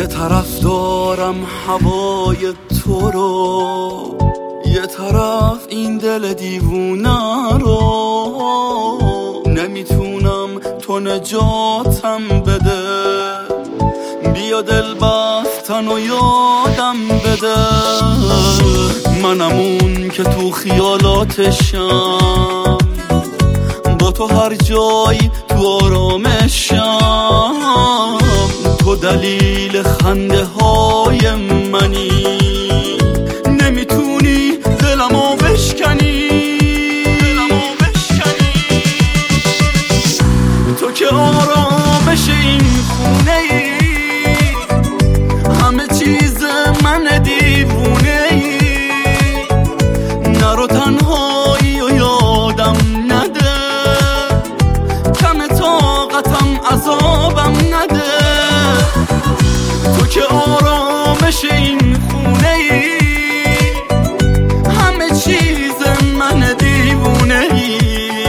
یه طرف دارم هوای تو رو، یه طرف این دل دیوونه رو. نمیتونم تو نجاتم بده، بیا دل بستن و یادم بده. منم اون که تو خیالاتشم، با تو هر جایی تو آرامشم. تو دلیل خنده های منی، نمیتونی دلمو بشکنی. تو که آرامش این خونه ای، همه چیز من دیوونه ای. نرو تنهایی و یادم نده، کم طاقتم عذابم نده. تو که آرامش این خونه ای، همه چیز من دیوونه ای.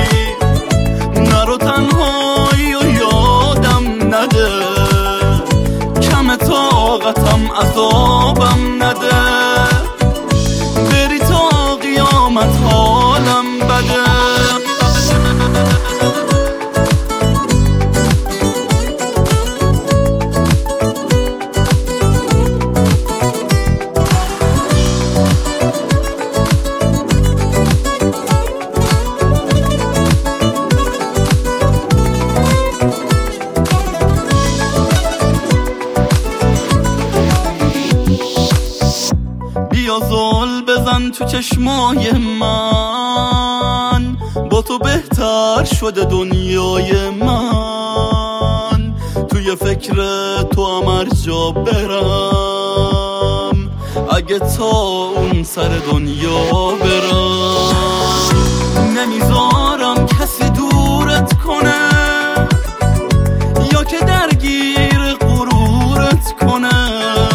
نرو تنهایی و یادم نده، کم طاقتم عذابم نده. بری تا قیامت حالم بده. بیا زل بزن تو چشمای من، با تو بهتر شده دنیای من. توی فکر تو هم هر جا برم، اگه تا اون سر دنیا برم. نمیذارم کسی دورت کنه، یا که درگیر غرورت کنه.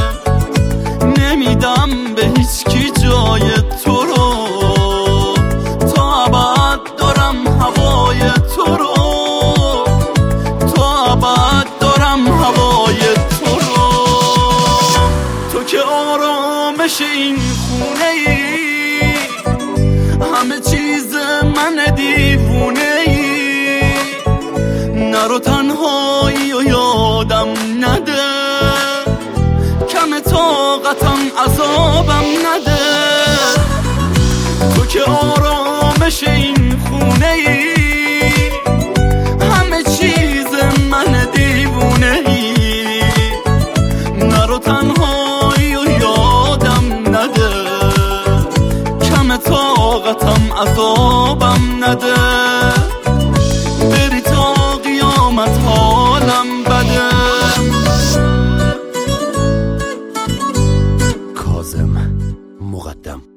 نمیدم به هیچ کی جای تو رو، تا ابد دارم هوای تو رو. تا ابد دارم هوای تو رو. تو که آرامش این خونه ای، همه چیز من دیوونه ای. نرو تنهایی و یادم نده، کم طاقتم عذابم نده. تو که آرامش این خونه ای، همه چیز من دیوونه ای. نرو تنهایی و یادم نده، کم طاقتم عذابم نده. بری تا قیامت حالم بده. کاظم مقدم.